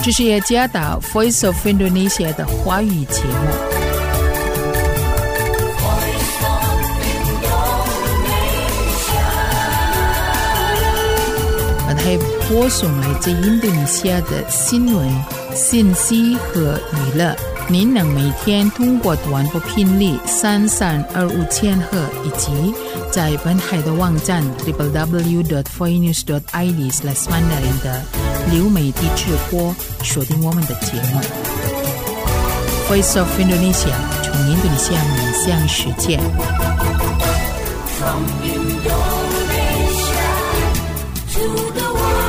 这是雅加达 Voice of Indonesia 的华语节目。本台播送来自印度尼西亚的新闻、信息和娱乐。您能每天通过短波频率3325千赫，以及在本台的网站 www.voinews.id/mandarin 的流媒体直播收听我们的节目。Voice of Indonesia 从印度尼西亚面向世界。From Indonesia to the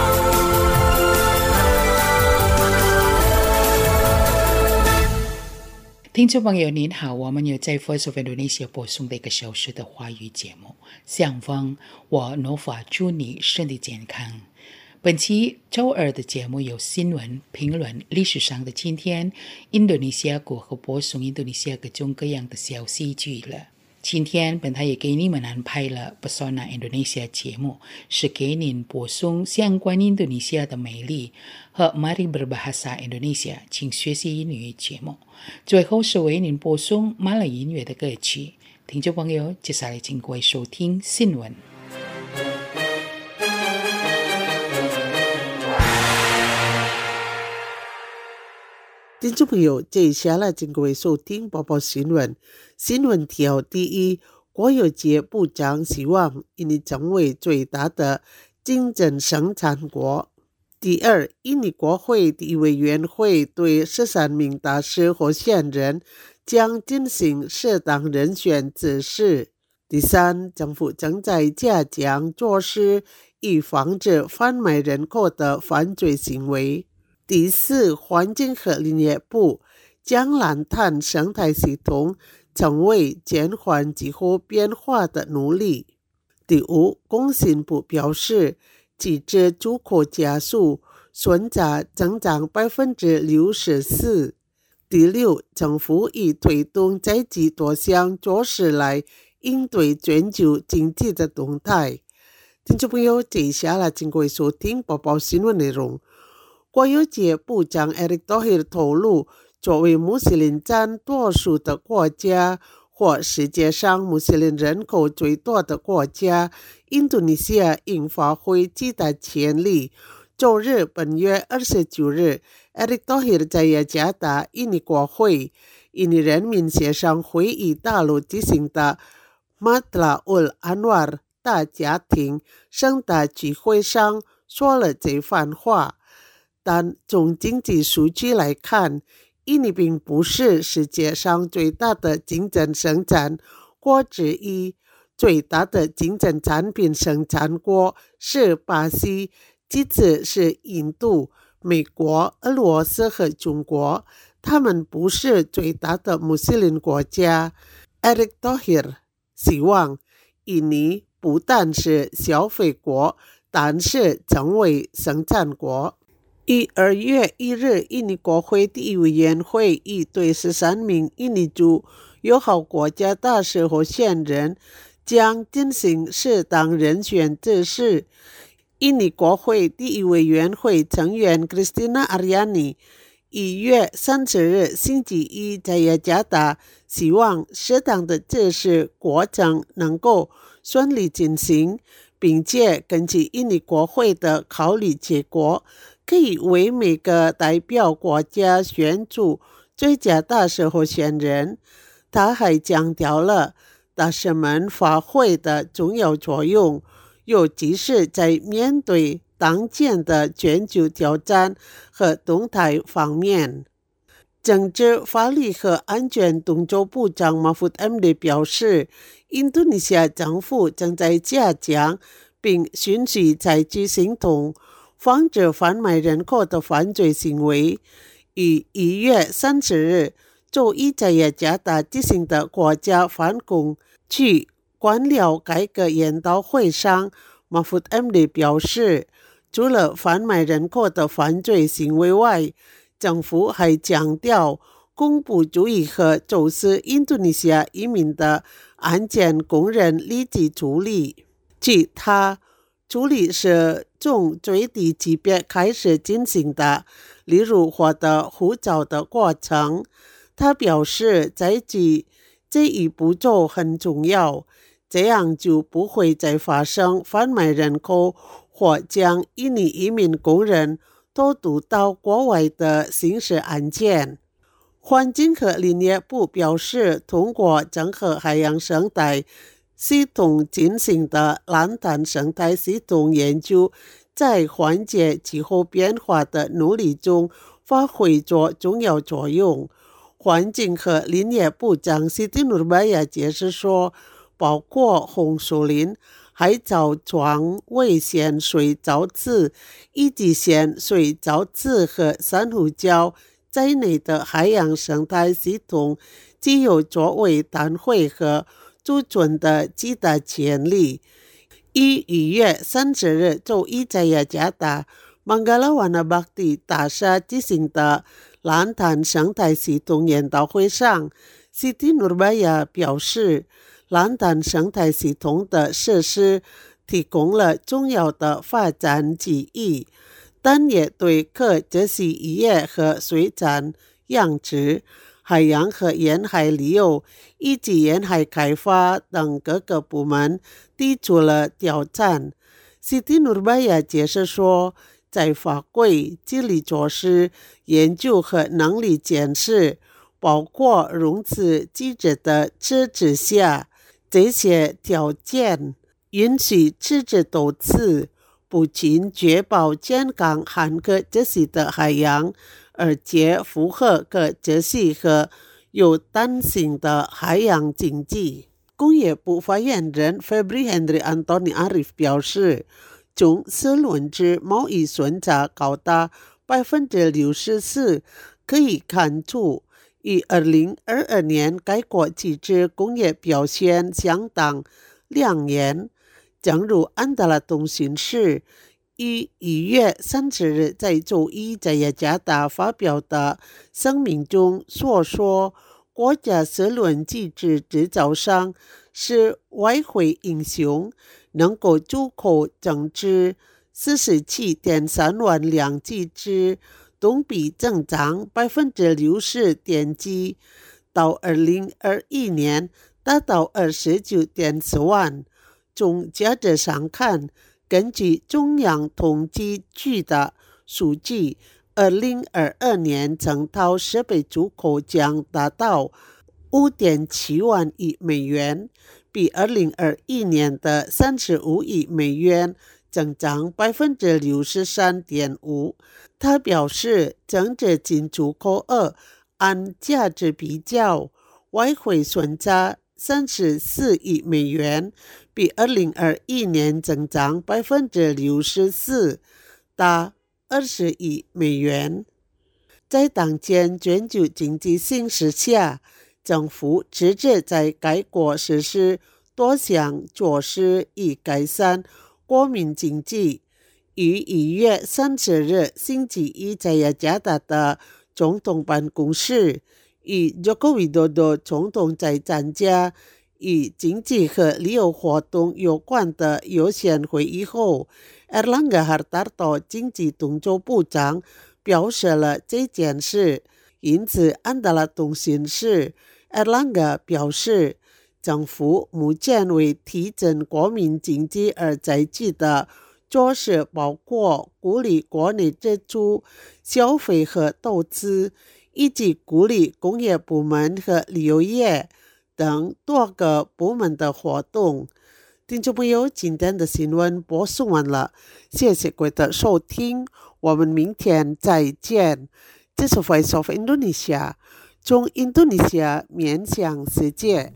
听众朋友您好，我们有在 Voice of Indonesia 播送的1个小时的华语节目。向方，我诺法祝你身体健康。本期周二的节目有新闻、评论、历史上的今天、印度尼西亚国和播送印度尼西亚各种各样的消息剧了。今天本台也给你们安排了 Pesona Indonesia 节目，是给您播送相关印度尼西亚的美丽和 Mari Berbahasa Indonesia 请学习英语节目。最后是为您播送马来音乐的歌曲。听众朋友，接下来请各位收听新闻。 听众朋友，接下来请各位收听播报新闻。新闻条第一，国有节部长希望印尼成为最大的精神生产国。第二，印尼国会第一委员会对13名大使候选人将进行适当人选指示。第三，政府正在加强措施以防止贩卖人口的犯罪行为。第四，环境和林业部将蓝碳生态系统成为减缓气候变化的努力。第五，工信部表示，机制出口加速顺差增长 64%。第六，政府已推动在即多项措施来应对全球经济的动态。听众朋友，接下来请各位收听播报新闻内容。国有节部长 Erick Thohir 透露，作为穆斯林占多数的国家或世界上穆斯林人口最多的国家，印度尼西亚应发挥极大潜力。周日本月29日 Erick Thohir 在雅加达印尼国会印尼人民协商会议大楼举行的 Matlaul Anwar 大家庭盛大聚会上说了这番话。但从经济数据来看，印尼并不是世界上最大的精神生产国之一，最大的精神产品生产国是巴西，其次是印度、美国、俄罗斯和中国，他们不是最大的穆斯林国家。Erick Thohir 希望印尼不但是消费国，但是成为生产国。2月1日，印尼国会第一委员会已对13名印尼驻友好国家大使候选人将进行适当人选指示。印尼国会第一委员会成员 Christina Aryani 1月30日星期一在雅加达希望适当的指示过程能够顺利进行，并且根据印尼国会的考虑结果，可以为每个代表国家选出最佳大使候选人。他还强调了大使们发挥的重要作用，尤其是在面对当前的全球挑战和动态方面。政治、法律和安全东州部长 Mahfud MD 表示，印度尼西亚政府正在加强并循序采取行动，防止贩卖人口的犯罪行为。于1月30日周一在雅加达举行的国家反恐区官僚改革研讨会上， Mahfud MD 表示，除了贩卖人口的犯罪行为外，政府还强调恐怖主义和走私印度尼西亚移民的案件供人立即处理。据他，处理是从最低级别开始进行的， 例如获得护照的过程。他表示采取这一步骤很重要，这样就不会再发生贩卖人口或将印尼移民工人偷渡到国外的刑事案件。环境和林业部表示，通过整合海洋生态系统进行的蓝碳生态系统研究，在缓解气候变化的努力中发挥着重要作用。环境和林业部长Siti Nurbaya解释说，包括红树林、海藻床、微咸水藻质以及咸水藻质和珊瑚礁在内的海洋生态系统具有作为碳汇和储存的极大潜力。于2月30日周一在雅加达Manggala Bhakti大厦进行的蓝碳生态系统研讨会上， Siti Nurbaya 表示，蓝碳生态系统的设施提供了重要的发展机遇，但也对可持续渔业和水产养殖、海洋和沿海旅游以及沿海开发等各个部门提出了挑战。Siti Nurbaya 解释说，在法规、治理措施、研究和能力建设，包括融资机制的支持下，这些条件允许赤字投资，不仅确保健康和可持续的海洋，而且符合可持续和有弹性的海洋经济。工业部发言人 Febri Henry Anthony Arif 表示，从4轮制贸易顺差高达 64% 可以看出，于2022年该国机制工业表现相当亮眼。正如安达拉通讯社于1月30日在周一在雅加达发表的声明中所说，国家4轮机制制造商是外汇英雄，能够出口整治 47.3 万辆机制，同比增长 60.9%， 到2021年达到 29.4 万。从价值上看，根据中央统计局的数据，2022年整套设备出口将达到 5.7 万亿美元，比2021年的35亿美元增长 63.5%。 他表示，整体进出口额按价值比较，外汇顺差34亿美元，比2021年增长 64%， 达20亿美元。在当前全球经济形势下，政府持续在该国实施多项措施以改善国民经济。于1月30日星期一在雅加达的总统办公室，与 Joko Widodo 总统在参加与经济和旅游活动有关的优先会议后， Erlangga Hartarto 经济动作部长表示了这件事。因此安达拉通讯社 Erlangga 表示，政府目前为提振国民经济而采取的措施包括鼓励国内支出、消费和投资，以及鼓励工业部门和旅游业等多个部门的活动。听众朋友，今天的新闻播送完了，谢谢各位的收听，我们明天再见。这是 Voice of Indonesia， 从印度尼西亚面向世界。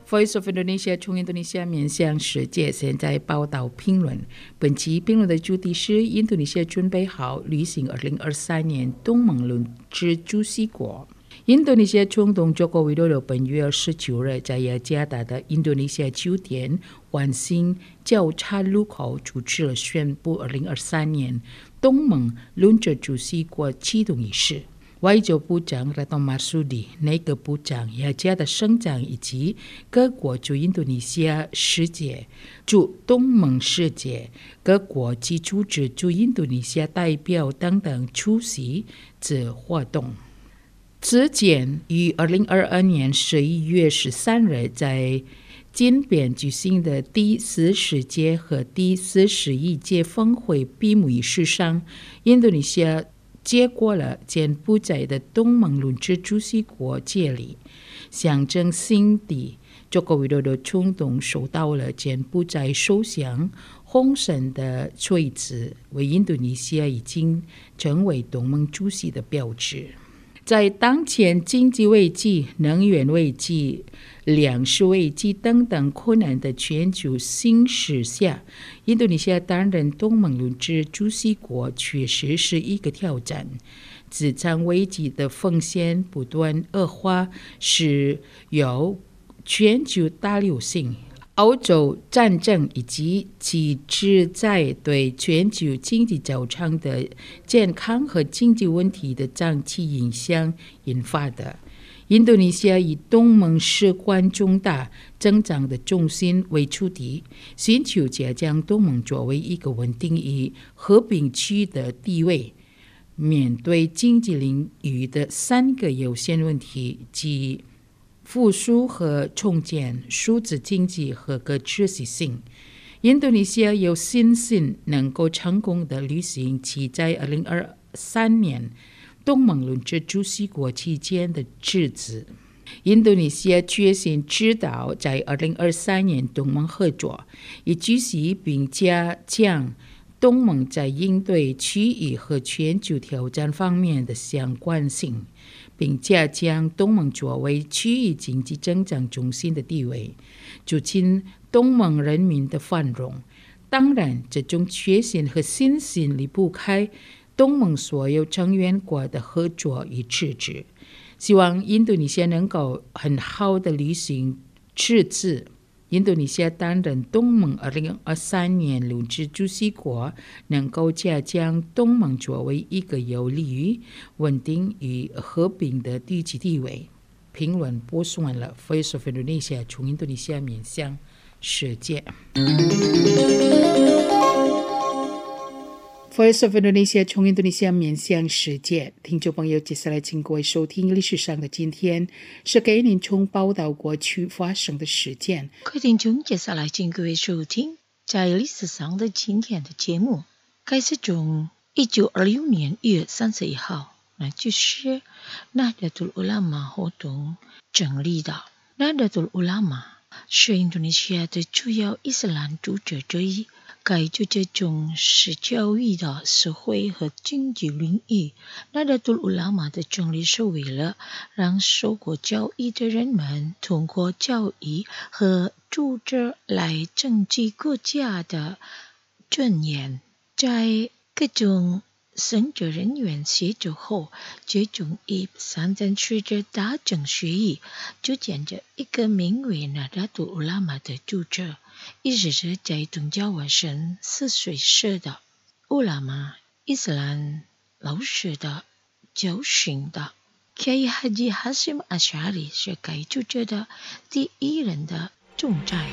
Voice of Indonesia 从印度尼西亚面向世界，现在报道评论。本期评论的主题是：印度尼西亚准备好履行2023年东盟论之主席国。印度尼西亚总统Joko Widodo本月29日在雅加达的印度尼西亚酒店万兴交叉路口主持了宣布2023年东盟论之主席国启动仪式。外交部长Retno Marsudi、内阁部长、雅加达省长以及各国驻印度尼西亚使节、驻东盟使节、各国及组织驻印度尼西亚代表等等出席此活动。此前于2022年11月13日在金边举行的第40届和第41届峰会闭幕仪式上，印度尼西亚接过了柬埔寨的东盟论之主席国接礼，象征性地Joko Widodo总统收到了柬埔寨首相洪森的锤子，为印度尼西亚已经成为东盟主席的标志。在当前经济危机、能源危机、粮食危机等等困难的全球形势下，印度尼西亚担任东盟论之主席国确实是一个挑战。这场危机的风险不断恶化，是由全球大流行、欧洲战争以及其旨在对全球经济造成的健康和经济问题的长期影响引发的。印度尼西亚以东盟事关重大增长的重心为主题，寻求将东盟作为一个稳定与和平区的地位。面对经济领域的3个优先问题，即复苏和重建、数字经济和可持续性，印度尼西亚有信心能够成功地履行其在2023年东盟论之主席国期间的职责。印度尼西亚决心指导在2023年东盟合作，以举行并加强东盟在应对区域和全球挑战方面的相关性，并加强东盟作为区域经济增长中心的地位，促进东盟人民的繁荣。当然，这种决心和信心离不开东盟所有成员国的合作与支持。希望印度尼西亚能够很好的履行职责。印度尼西亚担任东盟2023年论之主席国，能够加强东盟作为一个有利于稳定与和平的地区地位。评论播送完了 Voice of Indonesia 从印度尼西亚面向世界。Voice of Indonesia 从印度尼西亚面向世界，听众朋友，接下来请各位收听历史上的今天，是给您从报道过去发生的事件。 各位听众，接下来请各位收听在历史上的今天的节目，开始从1926年1月31号，那就是Nahdlatul Ulama 活动成立的。Nahdlatul Ulama 是印度尼西亚的主要伊斯兰组织之一。该组织重视教育的社会和经济领域。Nahdlatul Ulama 的成立是为了让受过教育的人们通过教育和组织来增进国家的尊严。在各种神职人员协助后，最终以3战学者达成协议，组建着一个名为Nahdlatul Ulama 的组织。意思是在宗教外身是随时的乌拉玛伊斯兰老师的教训的。Kiai Haji Hashim Ash'ari 是该组织的第一任的总裁。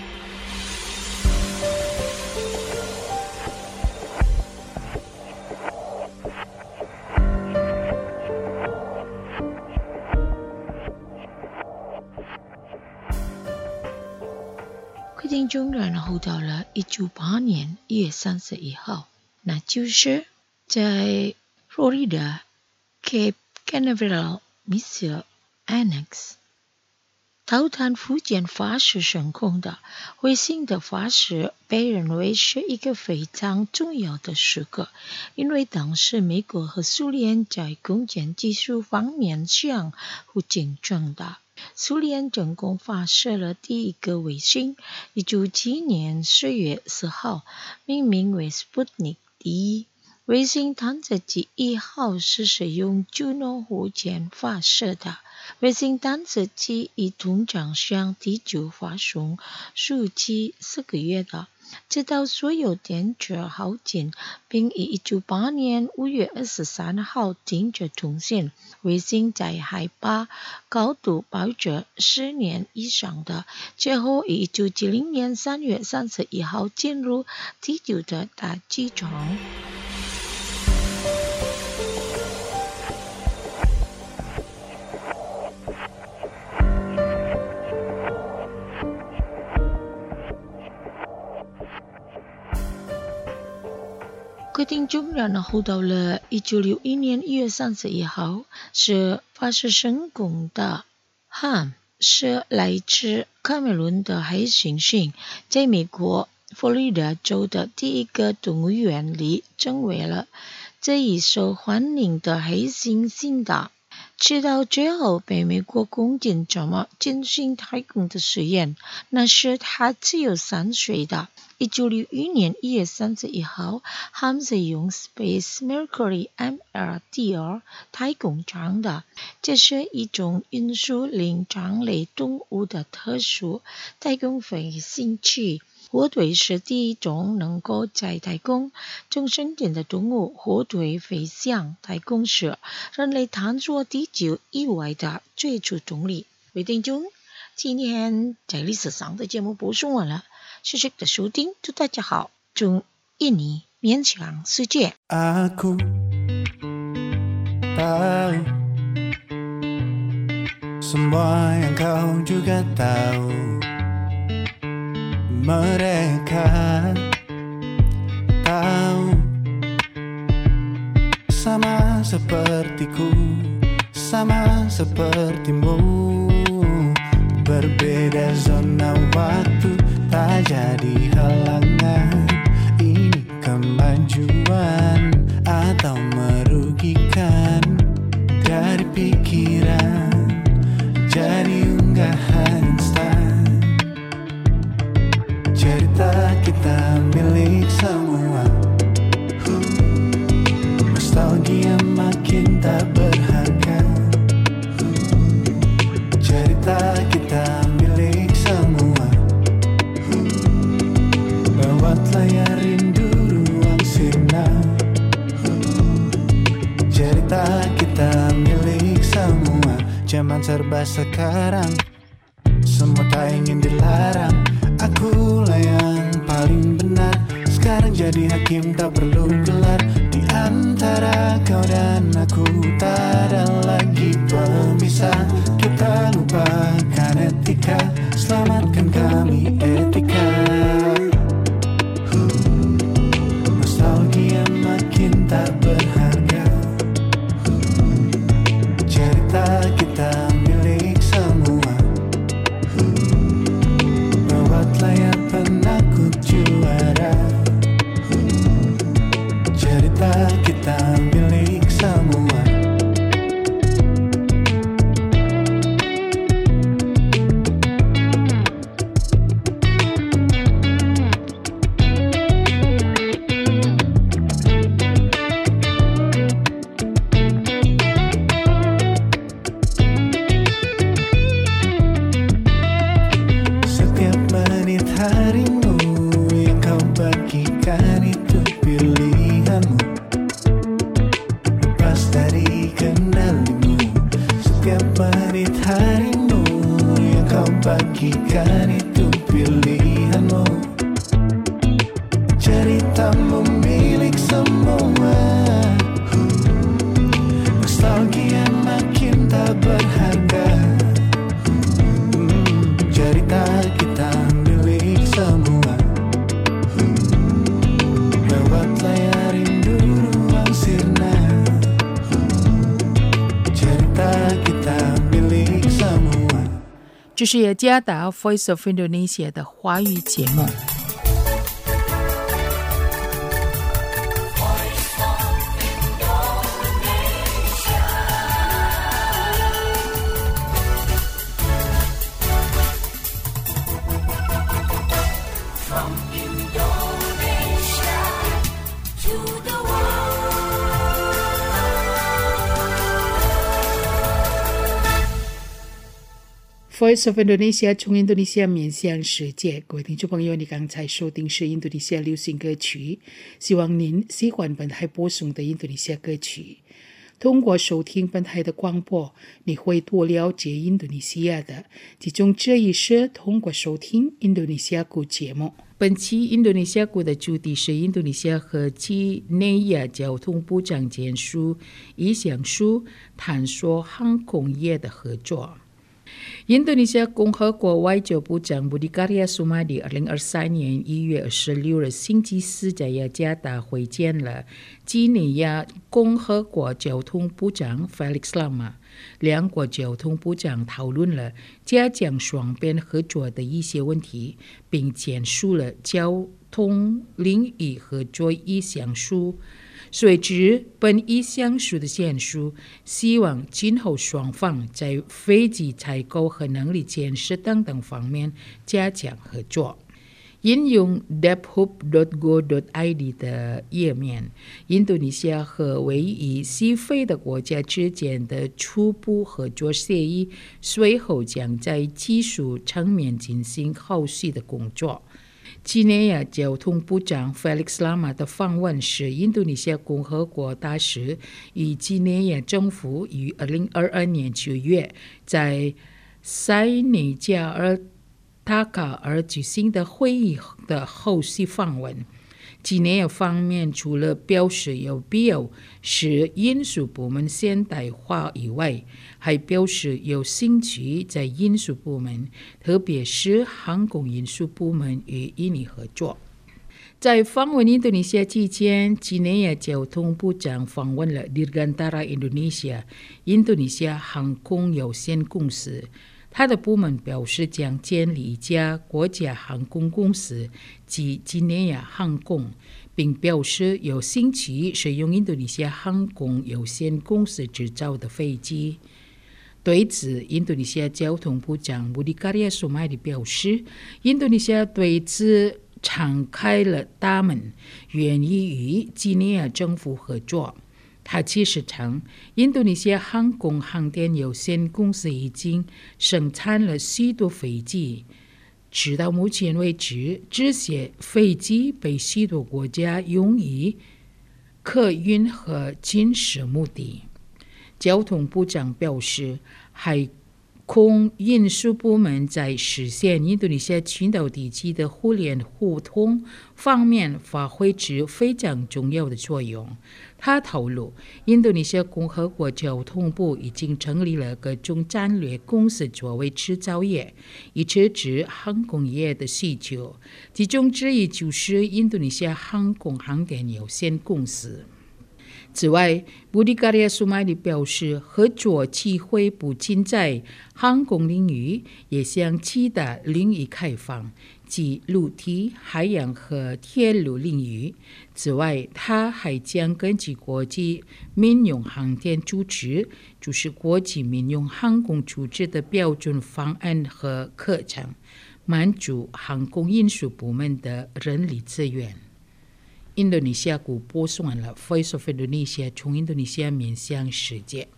听众，然后到了1998年1月31号，那就是在 Florida Cape Canaveral Missile Annex 导弹附近发射升空的卫星的发射被认为是一个非常重要的时刻，因为当时美国和苏联在攻坚技术方面相互竞争的。 苏联成功发射了第一个卫星，1997年4月4号，命名为 Sputnik 1。卫星探测器1号是使用Juno火箭发射的。卫星探测器通常向地球发送数期4个月的，直到所有电池耗尽，并于1998年5月23号停止通信。卫星在海拔高度保持10年以上的，最后于1970年3月31号进入地球的大气层。各位听众，然后到了1961年1月31号，是发射成功的 HAM 是来自卡梅伦的黑猩猩，在美国佛罗里达州的第一个动物园里成为了这一受欢迎的黑猩猩的。直到最后被美国空间站进行太空的实验，那时他只有3岁的。1961年1月31号，HAM是用 Space Mercury MR-2 太空舱的，这是一种运输灵长类动物的特殊太空飞行器。火腿是第一种能够在太空中生存的动物。火腿飞向太空是人类探索地球以外的最初动力。各位听众，今天在历史上的节目播送完了，谢谢的收听，祝大家好，祝印尼面向世界。 Aku tahu semua yang kau juga tahu. Mereka tahu sama sepertiku, sama sepertimu. Berbeda zona waktu tak jadi halangan. Ini kemajuan atau merugikan. Dari pikiran jadi unggahan instan. Cerita kita milik semua. Nostalgia makin tak berharga. Cerita kita milik semua. Lewat layar rindu ruang sirna. Cerita kita milik semua. Zaman serba sekarang, semua tak ingin dilarang. Akulah yang paling benar. Sekarang jadi hakim tak perlu gelar. Di antara kau dan aku tak ada lagi pemisah. Kita lupakan etika, selamatkan kami etika. Nostalgia makin tak berharga. Cerita kita milik semua. Lewat layar penakut juara. Cerita kita milik semua. Setiap menit harimu yang kau bagikan itu pilihanmu. Lepas dari kendalimu. Setiap menit harimu yang kau bagikan itu pilihanmu. Ceritamu milik semua. Nostalgia makin tak berharga. Cerita kita milik semua. Lewat layar rindu ruang sirna. Cerita kita milik semua. 这是雅加达 Voice of Indonesia 的华语节目。 Voice of Indonesia 从印度尼西亚面向世界，各位听众朋友，你刚才收听是印度尼西亚流行歌曲，希望您喜欢本台播送的印度尼西亚歌曲。通过收听本台的广播，你会多了解印度尼西亚的，其中这一是通过收听印度尼西亚鼓节目。本期印度尼西亚鼓的主题是印度尼西亚和几内亚交通部长签署意向书，探索航空业的合作。印度尼西亚共和国外交部长 Budi Karya Sumadi 2023年1月26日星期四在雅加达会见了几内亚共和国交通部长 Felix Lama， 两国交通部长讨论了加强双边合作的一些问题，并签署了交通领域合作意向书。随之本意向书的签署，希望今后双方在飞机采购和能力建设等方面加强合作。引用 dephoop.go.id 的页面，印度尼西亚和位于西非的国家之间的初步合作协议，随后将在技术层面进行后续的工作。几内亚交通部长 Felix Lama 的访问是印度尼西亚共和国大使与几内亚政府于2022年9月在塞内加尔达卡尔举行的会议的后续访问。几内亚方面除了表示有必要使运输部门现代化以外，还表示有兴趣在运输部门，特别是航空运输部门与印尼合作。在访问印度尼西亚期间，几内亚交通部长访问了 Dirgantara Indonesia 印度尼西亚航空有限公司。他的部门表示将建立一家国家航空公司及几内亚航空，并表示有兴趣使用印度尼西亚航空有限公司制造的飞机。对此，印度尼西亚交通部长 Budi Karya Sumadi 表示，印度尼西亚对此敞开了大门，愿意与几内亚政府合作。他其实称，印度尼西亚航空航天有限公司已经生产了许多飞机，直到目前为止，这些飞机被许多国家用于客运和军事目的。交通部长表示，海空运输部门在实现印度尼西亚群岛地区的互联互通方面发挥着非常重要的作用。他透露，印度尼西亚共和国交通部已经成立了各种战略公司作为制造业，以支持航空业的需求，其中之一就是印度尼西亚航空航天有限公司。此外，Budi Karya Sumadi 表示，合作机会不仅在航空领域，也向其他领域开放，即陆地、海洋和铁路领域。此外，他还将根据国际民用航天组织，就是国际民用航空组织的标准方案和课程，满足航空运输部门的人力资源。印度尼西亚鼓播送完了 Voice of Indonesia 从印度尼西亚面向世界。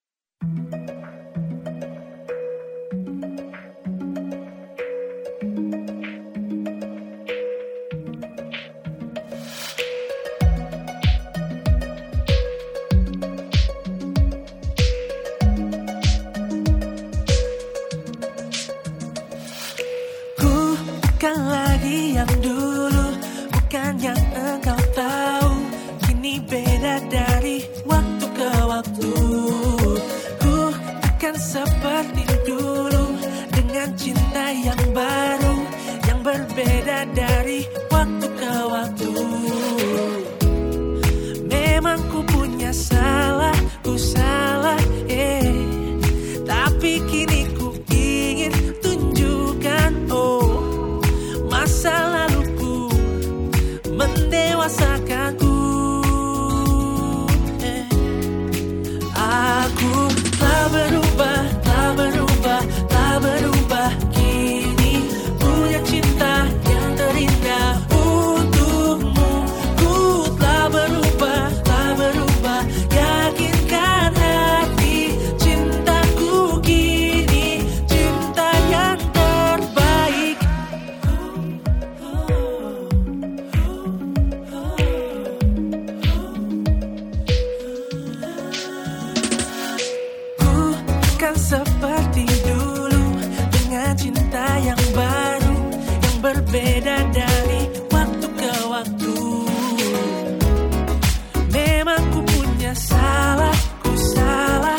Bukan lagi yang dulu, bukan yang engkau tahu. Kini beda dari waktu ke waktu. Ku bukan seperti dulu, dengan cinta yang baru, yang berbeda dari waktu ke waktu. Memang ku punya salah, ku salah, tapi kini ku ingin tunjukkan, masa laluku berbeda dari waktu ke waktu. Memang ku punya salah, ku salah,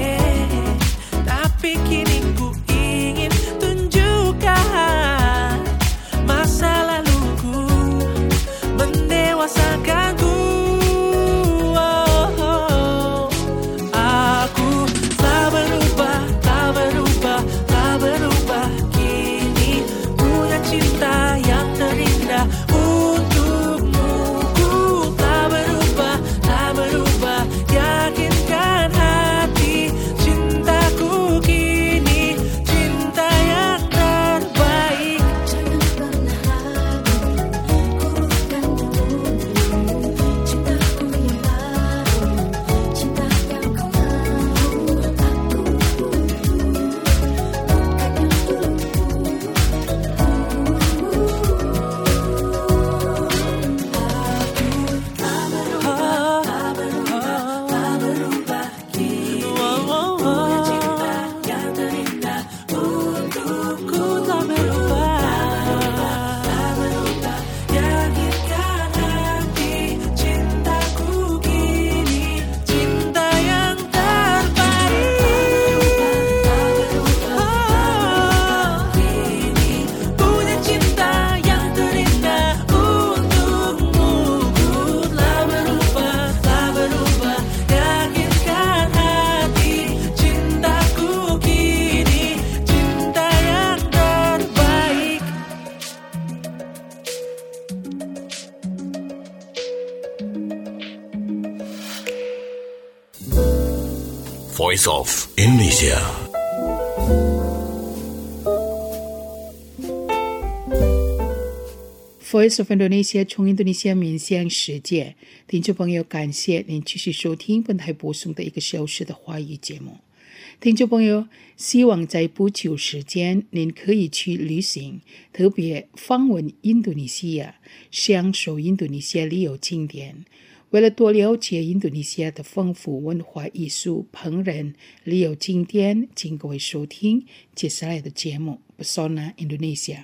tapi kini ku ingin tunjukkan masa laluku mendewasakanku. Aku tak berubah, tak berubah, tak berubah. Kini punya cinta yang terindah untukmu. Ku tak berubah, tak berubah. Yakinkan hati, cintaku kini cinta yang terbaik. Jangan pernah ragu, ku akan tunggu cintaku yang baru, cinta yang kau mau. Aku Voice of Indonesia. Voice of Indonesia 从印度尼西亚面向世界，听众朋友，感谢您继续收听本台播送的1个小时的华语节目。听众朋友，希望在不久时间您可以去旅行，特别访问印度尼西亚，享受印度尼西亚旅游景点。为了多了解印度尼西亚的丰富文化艺术、烹饪、旅游景点，请各位收听接下来的节目 Pesona Indonesia。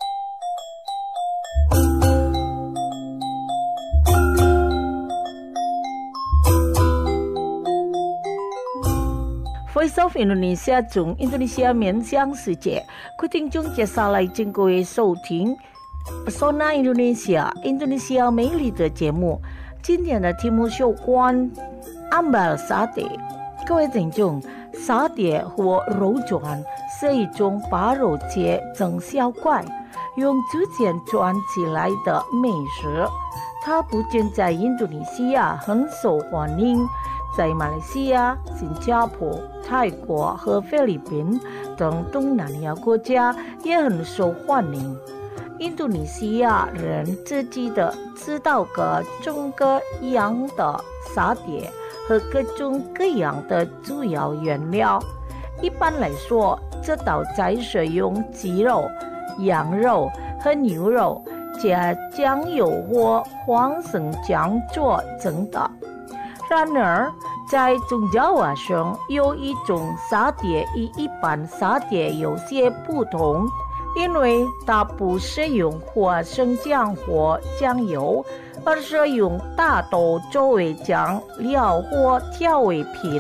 Voice of Indonesia 从印度尼西亚面向世界，各位听众接下来请各位收听 Pesona Indonesia 印度尼西亚美丽的节目。今天的题目是有关 Ambal Sate。各位听众，沙爹或肉卷是一种把肉切成小块，用竹签串起来的美食。它不仅在印度尼西亚很受欢迎，在马来西亚、新加坡、泰国和菲律宾等东南亚国家也很受欢迎。印度尼西亚人自己的知道各种各样的沙爹和各种各样的主要原料。一般来说，这道菜是用鸡肉、羊肉和牛肉加酱油或花生酱做成的。然而，在中爪哇省有一种沙爹与一般沙爹有些不同，因为它不是用花生酱或酱油，而是用大豆作为酱料或调味品。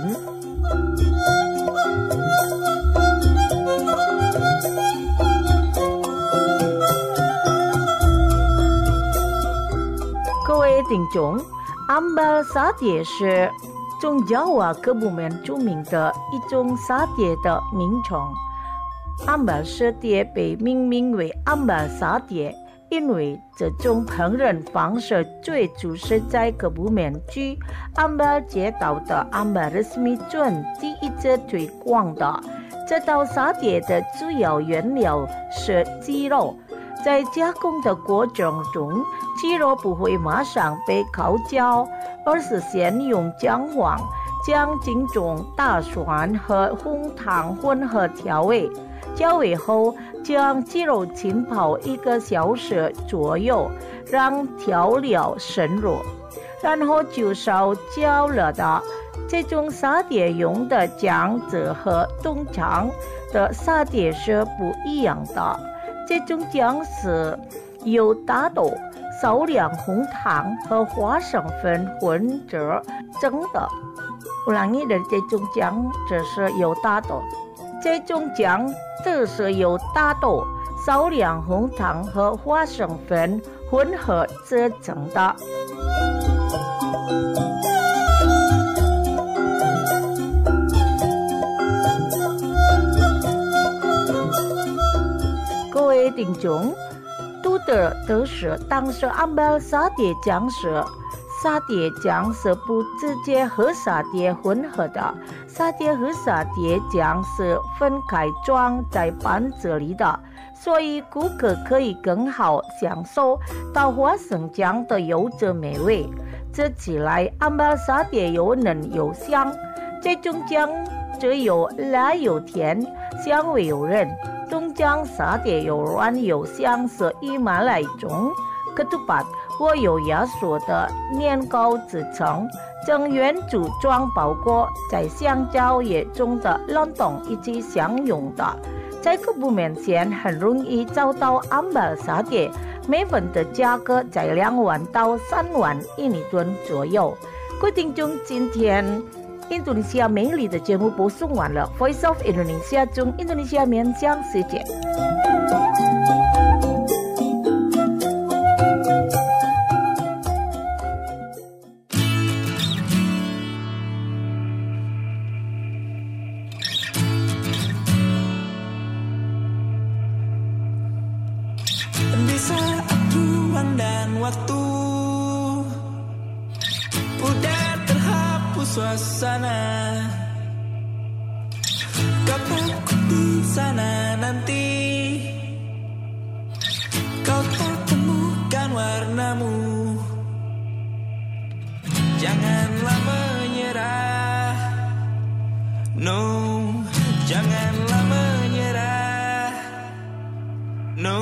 各位听众，Ambal Sate 是中爪哇各部门著名的一种沙爹的名称。Ambal Sate 被命名为 Ambal Sate， 因为这种烹饪方式最初是在各部门区 Ambal 街道的 Ambal Resmi村第一次推广的。这道沙爹的主要原料是鸡肉，在加工的过程中，鸡肉不会马上被烤焦，而是先用姜黄、将几种大蒜和红糖混合调味。调味后，将鸡肉浸泡1个小时左右，让调料渗入，然后就烧焦了的。这种沙爹用的酱汁和通常的沙爹是不一样的。这种酱是有大豆、少量红糖和花生粉混着蒸的。Ulangi dari 这种酱，这是有大豆。这种酱，这是有大豆、少量红糖和花生粉混合制成的。各位听众，读的都是当时ambil沙爹酱时，沙爹酱是不直接和沙爹混合的，沙爹和沙爹酱是分开装在盘子里的，所以顾客可以更好享受到花生酱的优质美味。吃起来ambil沙爹又嫩又香，这种酱只有辣又甜，香味诱人。中酱沙爹又软又香，是以马来种ketupat或有压缩的年糕制成，将圆柱状包裹在香蕉叶中的冷冻一起享用的。在客户面前很容易找到ambil沙爹，每份的价格在2万到3万印尼盾左右。各位听众，今天印度尼西亚美丽的节目播送完了。Voice of Indonesia 中印度尼西亚面向世界。 Di saat ruang dan waktu udah terhapus suasana, kau takut di sana nanti kau tak temukan warnamu. Janganlah menyerah, no, janganlah menyerah, no.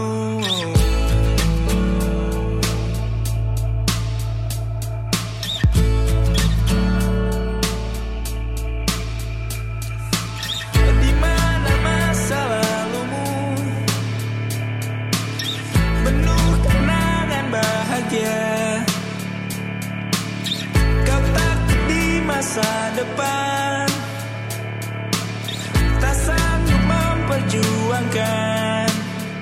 Kau takut di masa depan tak sanggup memperjuangkan.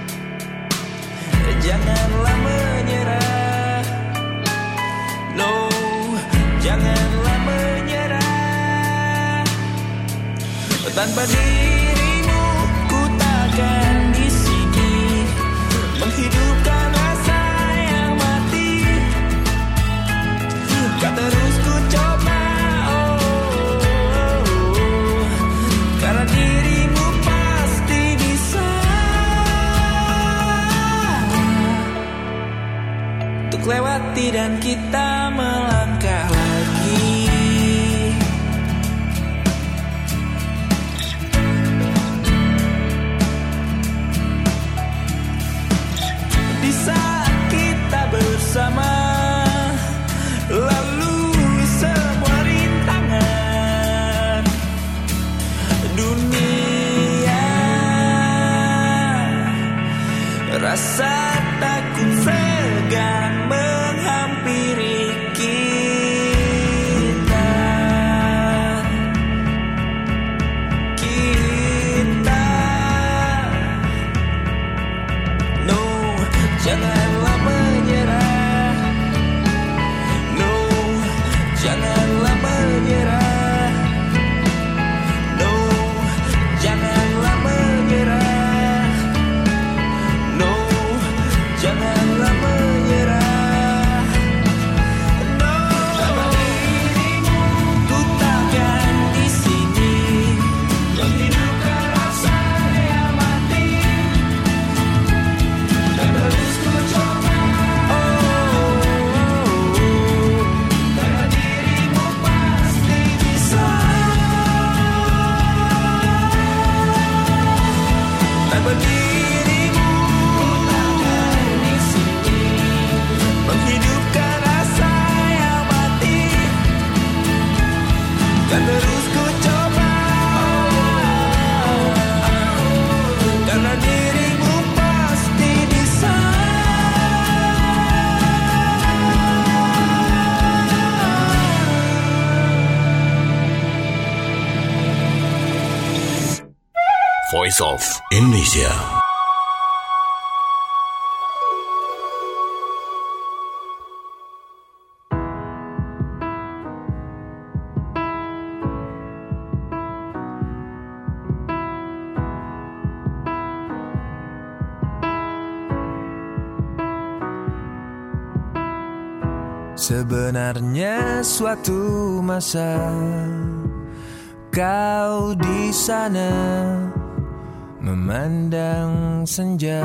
Janganlah menyerah, no, janganlah menyerah. Tanpa dirimu ku takkan di sini menghidupkan rasa yang mati. Kau terus ku coba, karena dirimu pasti bisa untuk lewati dan kita melangkah lagi. Di saat kita bersama lalui semua rintangan dunia, rasa takut segan menghampiri kita. Voice of Indonesia. Sebenarnya suatu masa kau di sana memandang senja,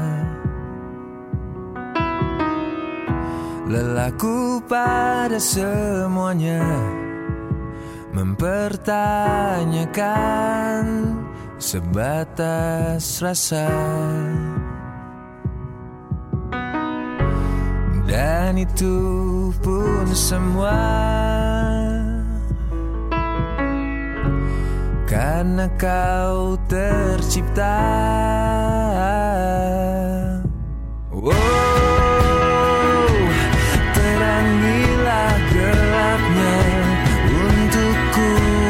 lelaku pada semuanya, mempertanyakan sebatas rasa. Dan itu pun semua karena kau tercipta. Terangilah gelapnya untukku,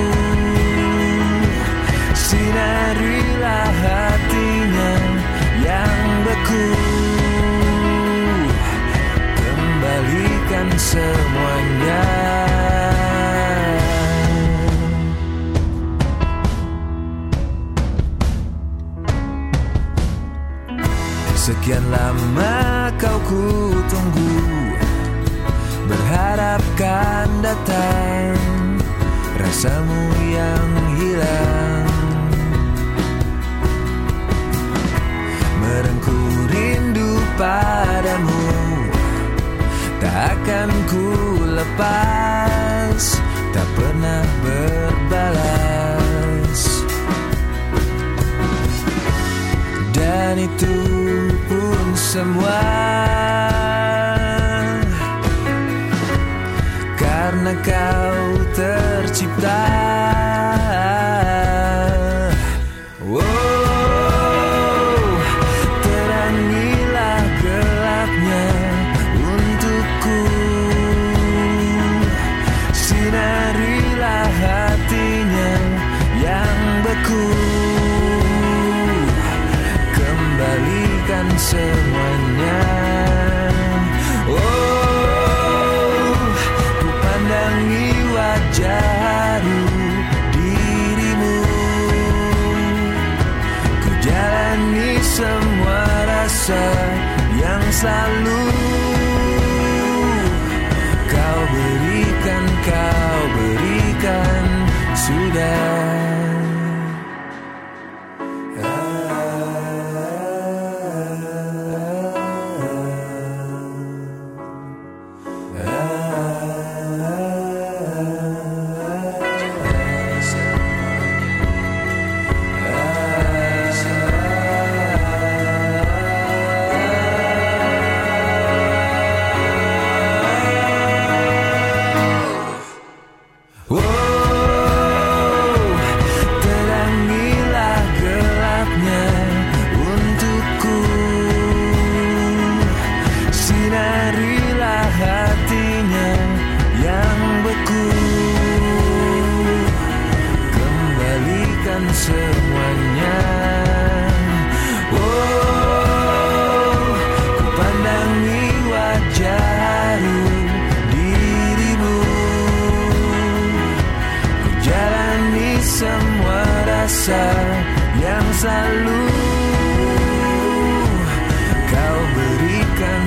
sinarilah hatinya yang beku. Kembalikan semuanya. Sekian lama kau kutunggu, berharap kan datang rasamu yang hilang. Merengku rindu padamu, tak akan ku lepas, tak pernah berbalas. Dan itu pun semua karena kau tercipta. Terangilah gelapnya untukku, sinarilah hatinya yang beku. Kembalikan semuanya. Ku pandangi wajah haru dirimu, ku jalani semua rasa yang selalu kau berikan sudah. Semuanya, ku pandangi wajah haru dirimu, ku jalani semua rasa yang selalu kau berikan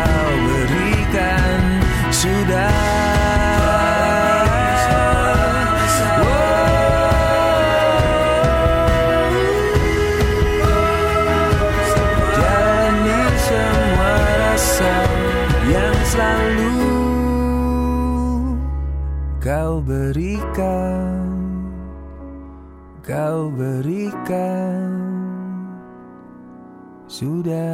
sudah. Selalu kau berikan sudah.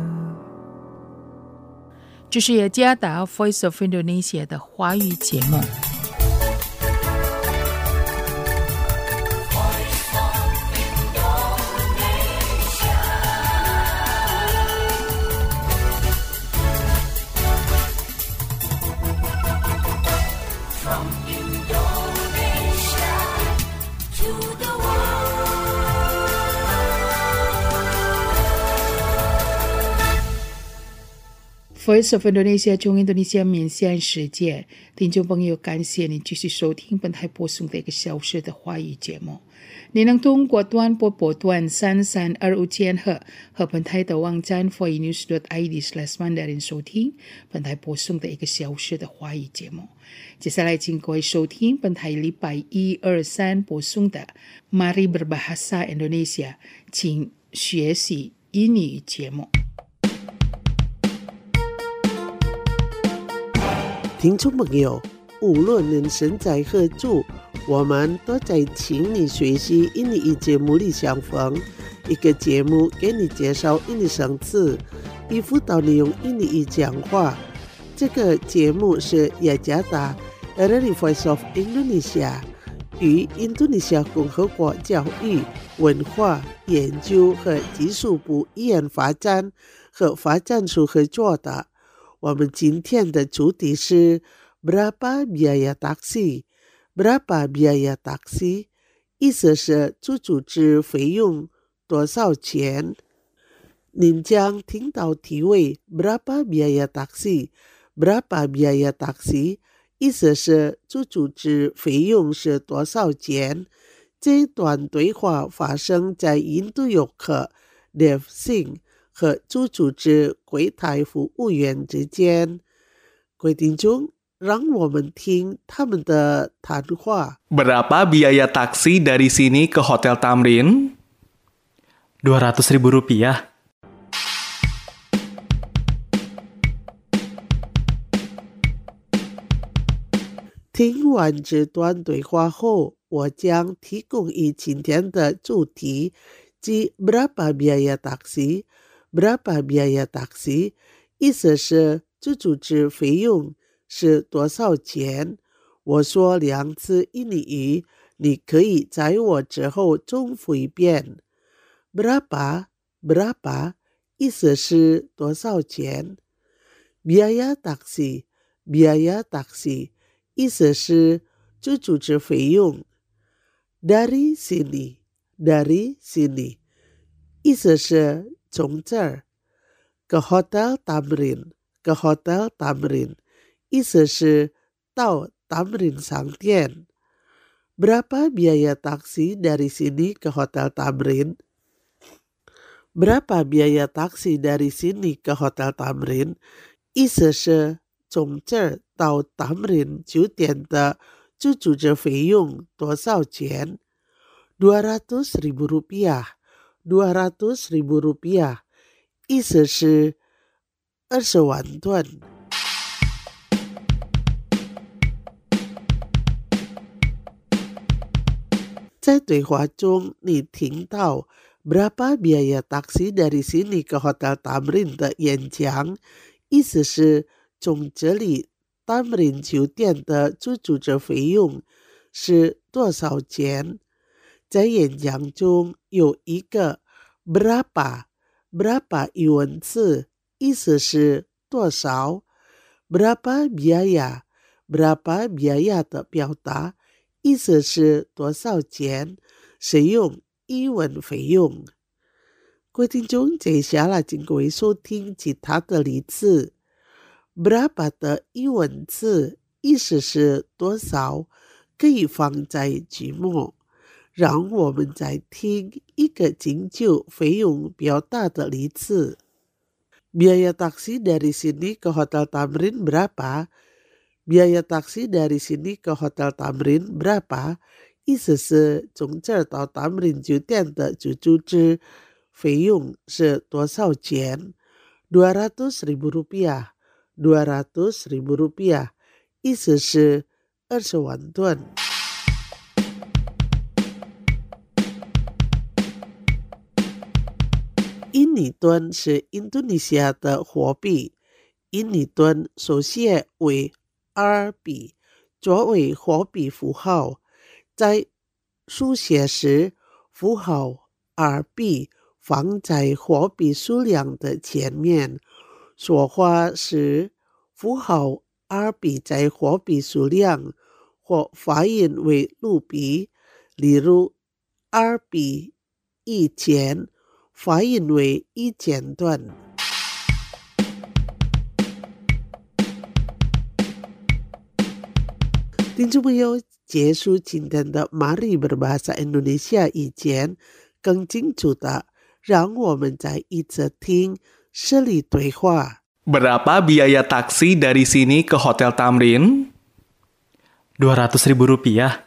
这是雅加达 Voice of Indonesia 的华语节目。 Voice of Indonesia 中印度尼西亚面向世界，听众朋友，感谢你继续收听本台播送的1个小时的华语节目。你能通过短波波段3325千赫和本台的网站 voinews.id/mandarin 收听本台播送的1个小时的华语节目。接下来请各位收听本台礼拜1、2、3播送的 Mari Berbahasa Indonesia， 请学习英语节目。 听众朋友，无论您身在何处，我们都在请你学习印尼语节目里相逢，一个节目给你介绍印尼生词，并辅导你用印尼语讲话。这个节目是雅加达 dari Voice of Indonesia 与印度尼西亚共和国教育、文化、研究和技术部语言发展和发展署合作的。我们今天的主题是 Berapa biaya taksi？ Berapa biaya taksi？ 意思是出租车费用多少钱？您将听到题尾 Berapa biaya taksi？ Berapa biaya taksi？ 意思是出租车费用是多少钱？这段对话发生在印度游客 Dev Singh 和出租车柜台服务员之间。各位听众，让我们听他们的谈话。 Berapa biaya taksi dari sini ke Hotel Tamrin? 200.000 rupiah. 听完这段对话后，我将提供今天的主题，即 Berapa biaya taksi？Berapa biaya taksi？ 意思是出租车费用是多少钱？我说2次印尼语，你可以在我之后重复一遍。Berapa？ 意思是多少钱？ Biaya taksi？ 意思是出租车费用。Dari sini？ 意思是从这儿。Ke Hotel Tamrin， 意思是到 Tamrin 商店。Berapa biaya taksi dari sini ke Hotel Tamrin？ Berapa biaya taksi dari sini ke Hotel Tamrin？ 意思是从这儿到 Tamrin 酒店的出租车费用多少钱？ 200.000 rupiah， 意思是20万盾。在对话中，你听到 Berapa biaya taksi dari sini ke Hotel Tamrin 的演讲，意思是从这里 Tamrin 酒店的出租车费用是多少钱？在演讲中有一个 Berapa 疑问词，意思是多少。 Berapa biaya 的表达，意思是多少钱，使用英文费用。各位听众，接下来请各位收听其他的例子。Berapa 的英文词意思是多少，可以放在句末。让我们再听一个经久费用表达的例子。Biaya taksi dari sini ke Hotel Tamrin berapa？ Biaya taksi dari sini ke Hotel Tamrin berapa？ 意思是从这儿到 Tamrin 酒店的出租车费用是多少钱？ 200.000 rupiah， 意思是20万盾。印尼盾是印度尼西亚的货币，印尼盾手写为 RB 作为货币符号，在书写时，符号 RB 放在货币数量的前面。说话时，符号 RB 在货币数量或发音为卢比，例如 RB 1000。发音为1000盾。 听众朋友，结束今天的Mari Berbahasa Indonesia以前，更清楚的，让我们再一起听这里对话。 Berapa biaya taksi dari sini ke Hotel Tamrin? 200.000 rupiah.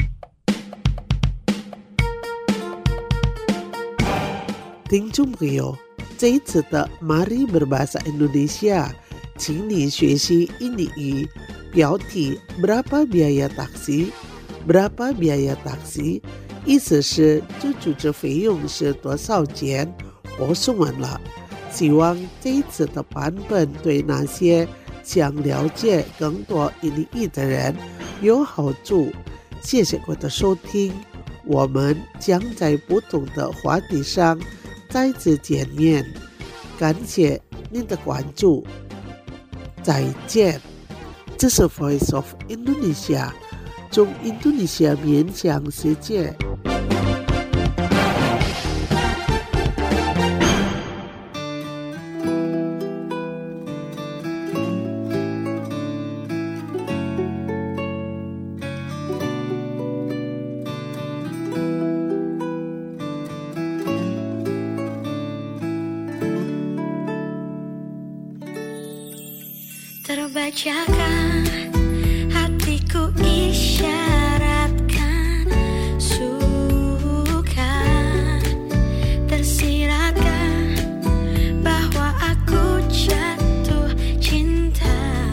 听众朋友，这一次的Mari Berbahasa Indonesia， 请你学习印尼语标题 Berapa biaya taksi? Berapa biaya taksi? 意思是租住这费用是多少钱？我说完了。希望这一次的版本对那些想了解更多印尼语的人有好处。谢谢各位的收听，我们将在不同的话题上再次见面，感谢您的关注，再见。这是 Voice of Indonesia， 从印度尼西亚面向世界。 Terbacakan hatiku isyaratkan suka, tersiratkan bahwa aku jatuh cinta.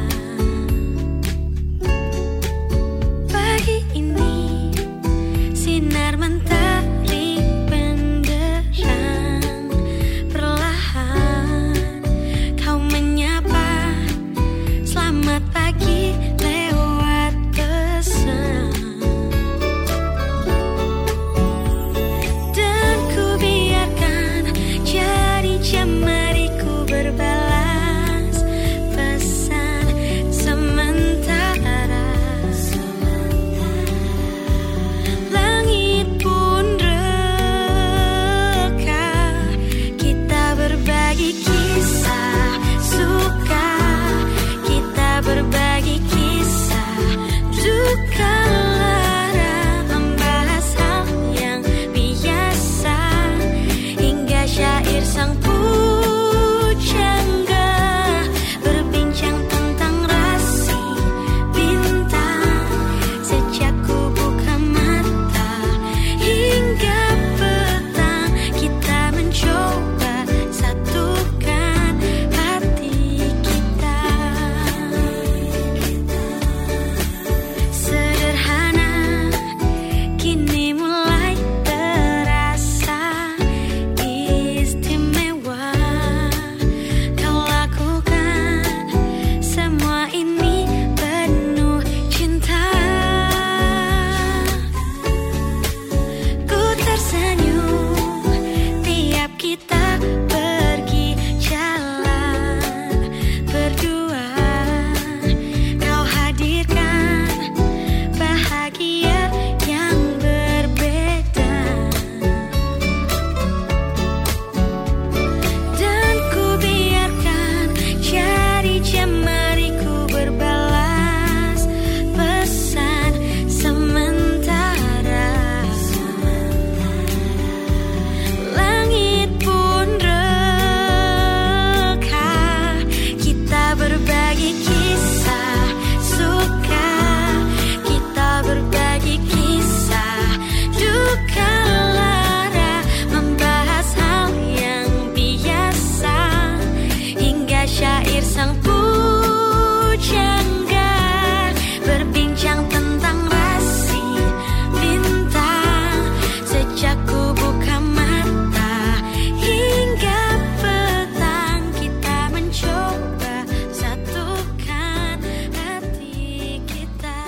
Pagi ini sinar mentari benderang, perlahan kau menyapa. Selamat pagi lewat pesan, dan ku biarkan jari jemariku berbalas pesan sementara. Langit pun reka, kita berbagi kisah suka, berbagi kisah duka lara, membahas hal yang biasa hingga syair sang pujangga, berbincang tentang rasi bintang sejak ku buka mata hingga petang, kita mencoba satukan hati kita. Sederhana kini mulai terasa istimewa, kau lakukan semua ini penuh cinta. Ku tersenyum tiap kita pergi jalan berdua, kau hadirkan bahagia yang berbeda, dan ku biarkan jari jemariku berbalas pesan sementara. Langit pun reka, kita berbagi kisah suka, kita berbagi kisah duka lara, membahas hal yang biasa hingga syair sang pujangga, berbincang tentang rasi bintang sejak ku buka mata hingga petang, kita mencoba satukan hati kita.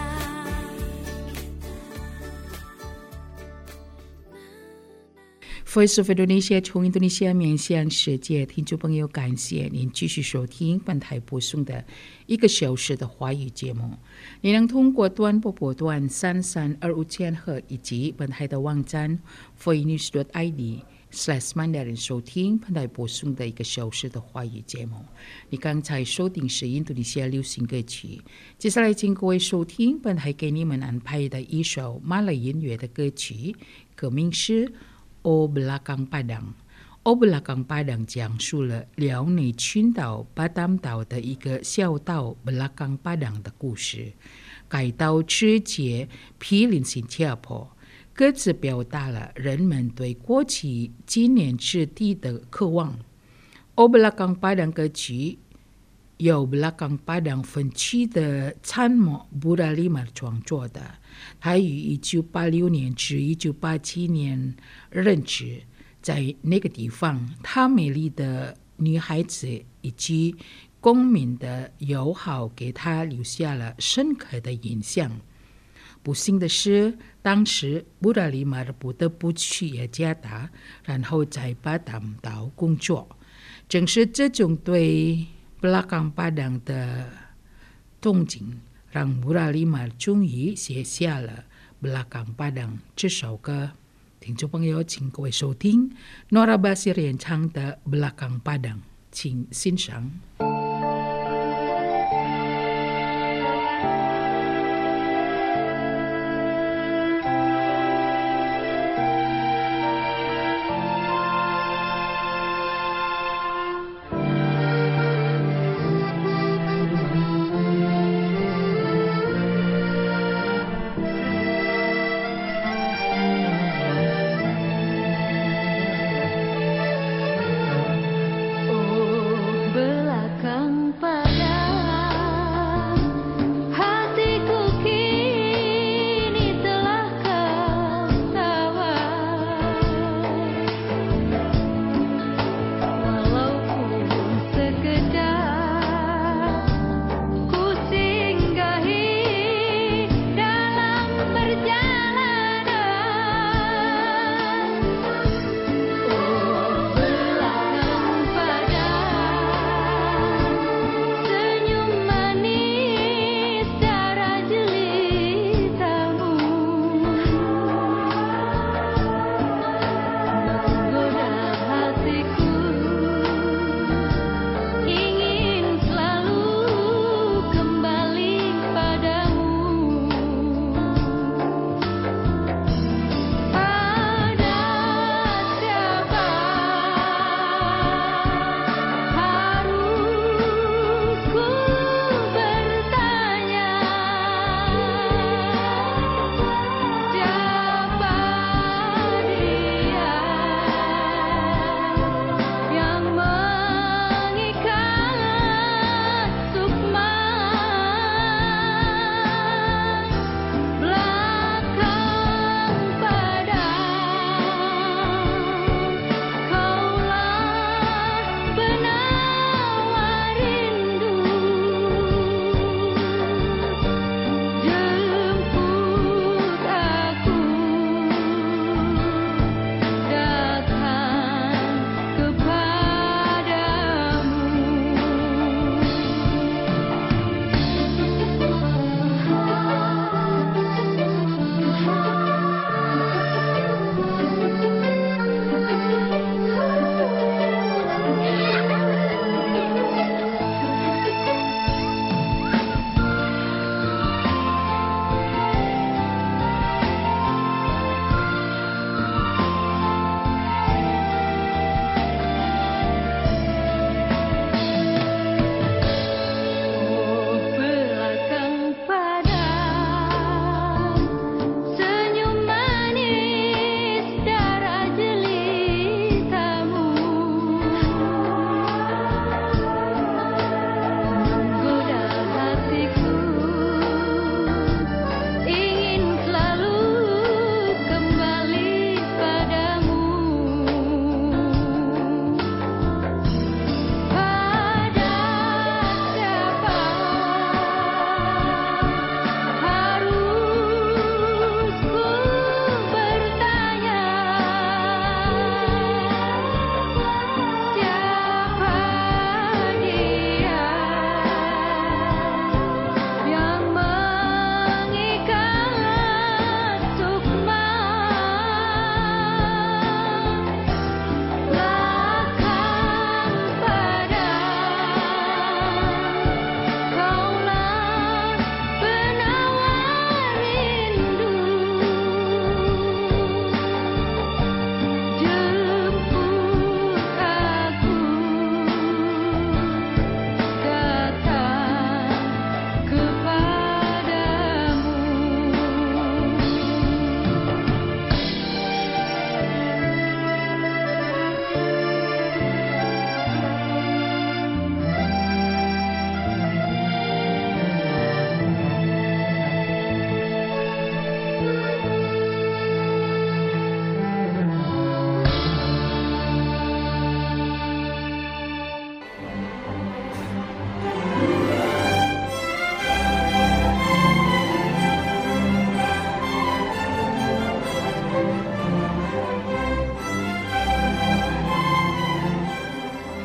Voice of Indonesia 从印度尼西亚面向世界，听众朋友，感谢您继续收听本台播送的1个小时的华语节目。你能通过短波段3325千赫以及本台的网站 voinews.id /Mandarin 收听本台播送的1个小时的华语节目。你刚才收听是印度尼西亚流行歌曲，接下来请各位收听本台给你们安排的一首马来音乐的歌曲，歌名是 O Belakang Padang。O Belakang Padang 讲述了辽宁群岛巴丹岛的一个小岛 Belakang Padang 的故事。该岛直接毗邻新加坡，各自表达了人们对过去纪念之地的渴望。O Belakang Padang 歌曲由 Belakang Padang 分区的参谋布拉里马创作的，他于1986年至1987年任职。在那个地方，她美丽的女孩子以及公民的友好给她留下了深刻的印象。不幸的是，当时布拉里马不得不去雅加达，然后在巴丹岛工作。正是这种对Belakang Padang的动静，让布拉里马终于写下了Belakang Padang这首歌。听众朋友，请各位收听 Nora Basir 演唱的 Belakang Padang， 请欣赏。 Belakang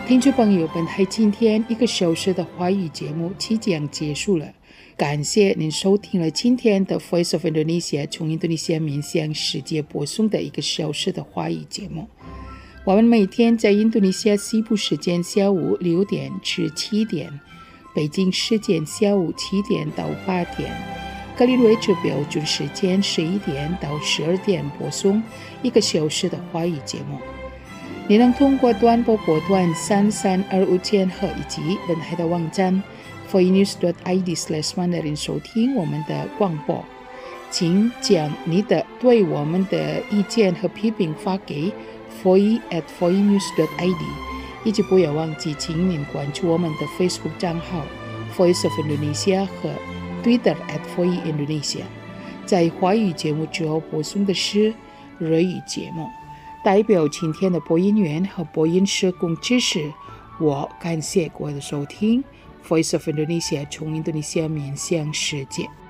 听众朋友，本台今天1个小时的华语节目即将结束了，感谢您收听了今天的 Voice of Indonesia 从印度尼西亚面向世界播送的1个小时的华语节目。我们每天在印度尼西亚西部时间下午6点至7点，北京时间下午7点到8点，格林威治标准时间11点到12点播送1个小时的华语节目。你能通过短波波段3325千赫以及本台的网站 foinews.id/mandarin 收听我们的广播。请将你的对我们的意见和批评发给 foi@foinews.id， 以及不要忘记请您关注我们的 Facebook 账号 Voice of Indonesia 和 Twitter @foiindonesia。在华语节目之后播送的是日语节目。代表今天的播音员和播音社工知识，我感谢各位的收听。Voice of Indonesia 从印度尼西亚面向世界。